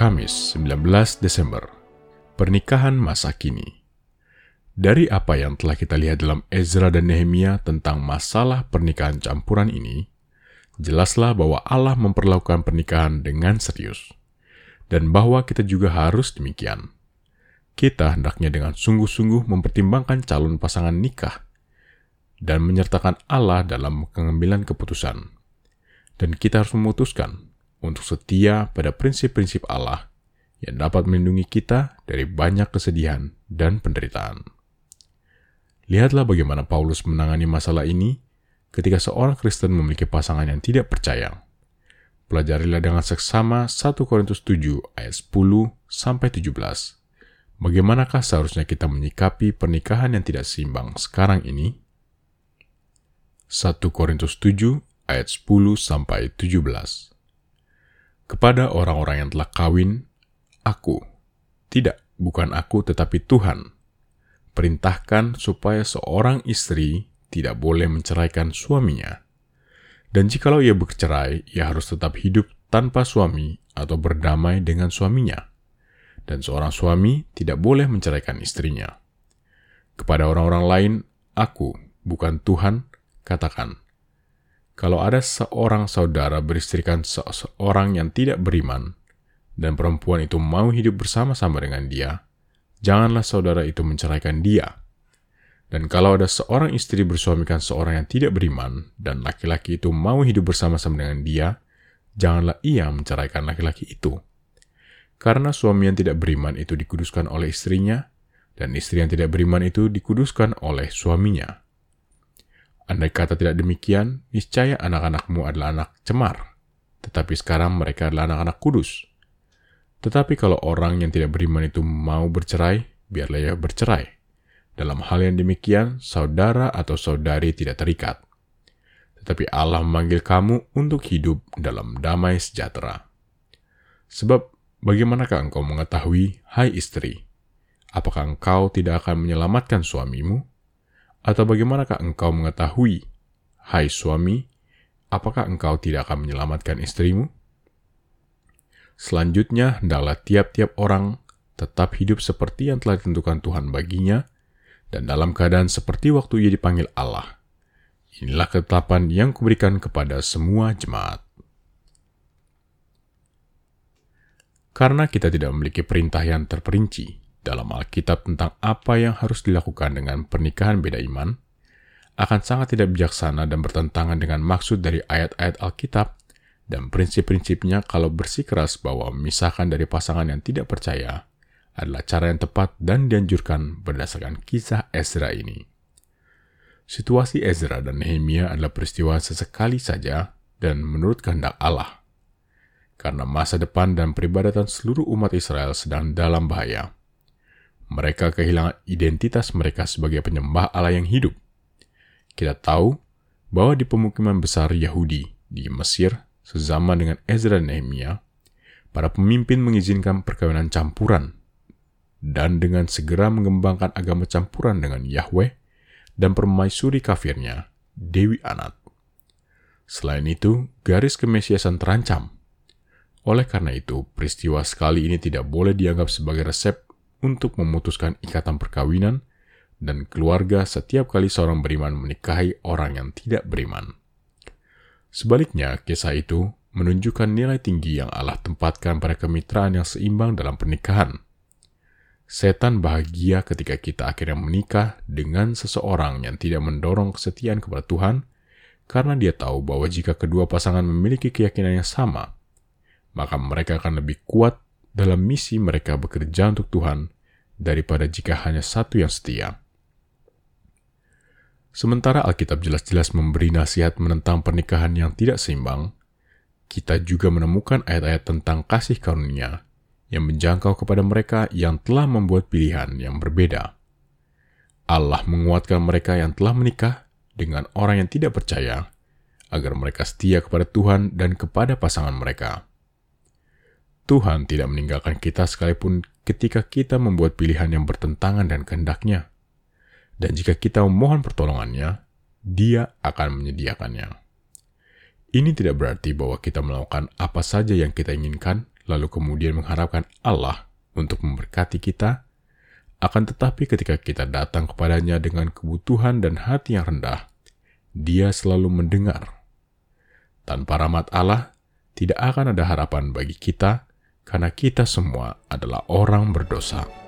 Kamis 19 Desember, Pernikahan Masa Kini. Dari apa yang telah kita lihat dalam Ezra dan Nehemia tentang masalah pernikahan campuran ini, jelaslah bahwa Allah memperlakukan pernikahan dengan serius, dan bahwa kita juga harus demikian. Kita hendaknya dengan sungguh-sungguh mempertimbangkan calon pasangan nikah, dan menyertakan Allah dalam pengambilan keputusan. Dan kita harus memutuskan untuk setia pada prinsip-prinsip Allah yang dapat melindungi kita dari banyak kesedihan dan penderitaan. Lihatlah bagaimana Paulus menangani masalah ini ketika seorang Kristen memiliki pasangan yang tidak percaya. Pelajarilah dengan seksama 1 Korintus 7 ayat 10-17. Bagaimanakah seharusnya kita menyikapi pernikahan yang tidak seimbang sekarang ini? 1 Korintus 7 ayat 10-17. Kepada orang-orang yang telah kawin, bukan aku tetapi Tuhan, perintahkan supaya seorang istri tidak boleh menceraikan suaminya. Dan jikalau ia bercerai, ia harus tetap hidup tanpa suami atau berdamai dengan suaminya. Dan seorang suami tidak boleh menceraikan istrinya. Kepada orang-orang lain, bukan Tuhan, katakan, kalau ada seorang saudara beristrikan seseorang yang tidak beriman, dan perempuan itu mau hidup bersama-sama dengan dia, janganlah saudara itu menceraikan dia. Dan kalau ada seorang istri bersuamikan seorang yang tidak beriman, dan laki-laki itu mau hidup bersama-sama dengan dia, janganlah ia menceraikan laki-laki itu. Karena suami yang tidak beriman itu dikuduskan oleh istrinya, dan istri yang tidak beriman itu dikuduskan oleh suaminya. Andai kata tidak demikian, niscaya anak-anakmu adalah anak cemar, tetapi sekarang mereka adalah anak-anak kudus. Tetapi kalau orang yang tidak beriman itu mau bercerai, biarlah ia bercerai. Dalam hal yang demikian, saudara atau saudari tidak terikat. Tetapi Allah memanggil kamu untuk hidup dalam damai sejahtera. Sebab, bagaimanakah engkau mengetahui, hai istri, apakah engkau tidak akan menyelamatkan suamimu? Atau bagaimanakah engkau mengetahui, hai suami, apakah engkau tidak akan menyelamatkan istrimu? Selanjutnya, hendaklah tiap-tiap orang tetap hidup seperti yang telah ditentukan Tuhan baginya, dan dalam keadaan seperti waktu ia dipanggil Allah. Inilah ketetapan yang kuberikan kepada semua jemaat. Karena kita tidak memiliki perintah yang terperinci dalam Alkitab tentang apa yang harus dilakukan dengan pernikahan beda iman, akan sangat tidak bijaksana dan bertentangan dengan maksud dari ayat-ayat Alkitab dan prinsip-prinsipnya kalau bersikeras bahwa memisahkan dari pasangan yang tidak percaya adalah cara yang tepat dan dianjurkan berdasarkan kisah Ezra ini. Situasi Ezra dan Nehemia adalah peristiwa sesekali saja dan menurut kehendak Allah, karena masa depan dan peribadatan seluruh umat Israel sedang dalam bahaya. Mereka kehilangan identitas mereka sebagai penyembah Allah yang hidup. Kita tahu bahwa di pemukiman besar Yahudi di Mesir, sezaman dengan Ezra dan Nehemia, para pemimpin mengizinkan perkawinan campuran, dan dengan segera mengembangkan agama campuran dengan Yahweh dan permaisuri kafirnya, Dewi Anat. Selain itu, garis kemesiasan terancam. Oleh karena itu, peristiwa sekali ini tidak boleh dianggap sebagai resep untuk memutuskan ikatan perkawinan dan keluarga setiap kali seorang beriman menikahi orang yang tidak beriman. Sebaliknya, kisah itu menunjukkan nilai tinggi yang Allah tempatkan pada kemitraan yang seimbang dalam pernikahan. Setan bahagia ketika kita akhirnya menikah dengan seseorang yang tidak mendorong kesetiaan kepada Tuhan, karena dia tahu bahwa jika kedua pasangan memiliki keyakinan yang sama, maka mereka akan lebih kuat dalam misi mereka bekerja untuk Tuhan daripada jika hanya satu yang setia. Sementara Alkitab jelas-jelas memberi nasihat menentang pernikahan yang tidak seimbang, kita juga menemukan ayat-ayat tentang kasih karunia yang menjangkau kepada mereka yang telah membuat pilihan yang berbeda. Allah menguatkan mereka yang telah menikah dengan orang yang tidak percaya, agar mereka setia kepada Tuhan dan kepada pasangan mereka. Tuhan tidak meninggalkan kita sekalipun ketika kita membuat pilihan yang bertentangan dengan kehendak-Nya. Dan jika kita memohon pertolongannya, Dia akan menyediakannya. Ini tidak berarti bahwa kita melakukan apa saja yang kita inginkan, lalu kemudian mengharapkan Allah untuk memberkati kita. Akan tetapi ketika kita datang kepadanya dengan kebutuhan dan hati yang rendah, Dia selalu mendengar. Tanpa rahmat Allah, tidak akan ada harapan bagi kita, karena kita semua adalah orang berdosa.